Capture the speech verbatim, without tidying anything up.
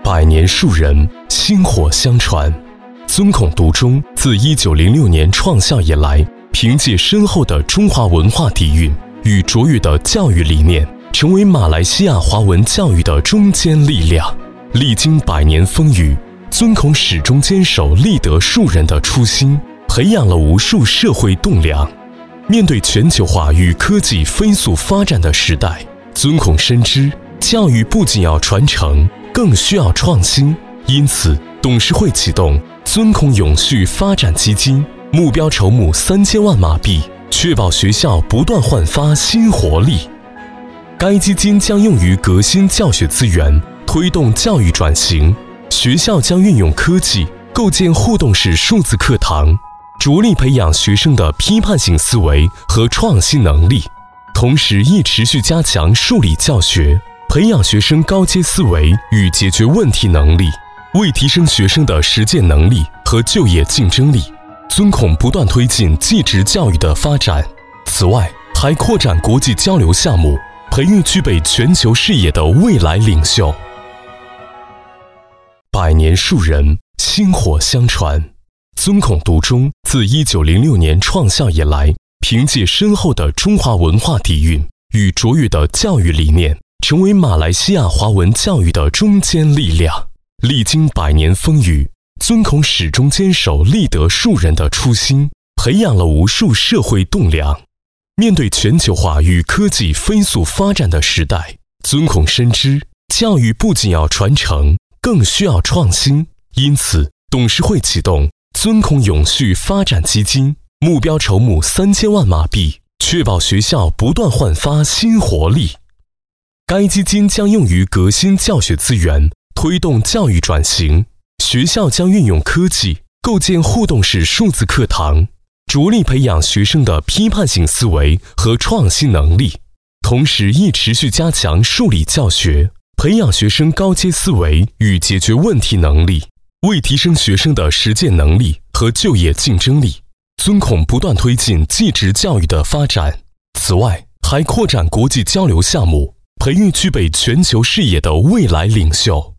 百年树人，薪火相传。尊孔读中自一九零六年创校以来，凭借深厚的中华文化底蕴与卓越的教育理念，成为马来西亚华文教育的中坚力量。历经百年风雨，尊孔始终坚守立德树人的初心，培养了无数社会栋梁。面对全球化与科技飞速发展的时代，尊孔深知教育不仅要传承，更需要创新。因此，董事会启动尊孔永续发展基金，目标筹募三千万马币，确保学校不断焕发新活力。该基金将用于革新教学资源，推动教育转型。学校将运用科技，构建互动式数字课堂，着力培养学生的批判性思维和创新能力。同时，亦持续加强数理教学，培养学生高阶思维与解决问题能力，为提升学生的实践能力和就业竞争力，尊孔不断推进技职教育的发展。此外，还扩展国际交流项目，培育具备全球视野的未来领袖。百年树人，薪火相传。尊孔读中自一九零六年创校以来，凭借深厚的中华文化底蕴与卓越的教育理念，成为马来西亚华文教育的中坚力量。历经百年风雨，尊孔始终坚守立德树人的初心，培养了无数社会栋梁。面对全球化与科技飞速发展的时代，尊孔深知教育不仅要传承，更需要创新。因此，董事会启动尊孔永续发展基金，目标筹募三千万马币，确保学校不断焕发新活力。该基金将用于革新教学资源，推动教育转型。学校将运用科技，构建互动式数字课堂，着力培养学生的批判性思维和创新能力。同时，亦持续加强数理教学，培养学生高阶思维与解决问题能力，为提升学生的实践能力和就业竞争力，尊孔不断推进技职教育的发展。此外，还扩展国际交流项目，培育具备全球视野的未来领袖。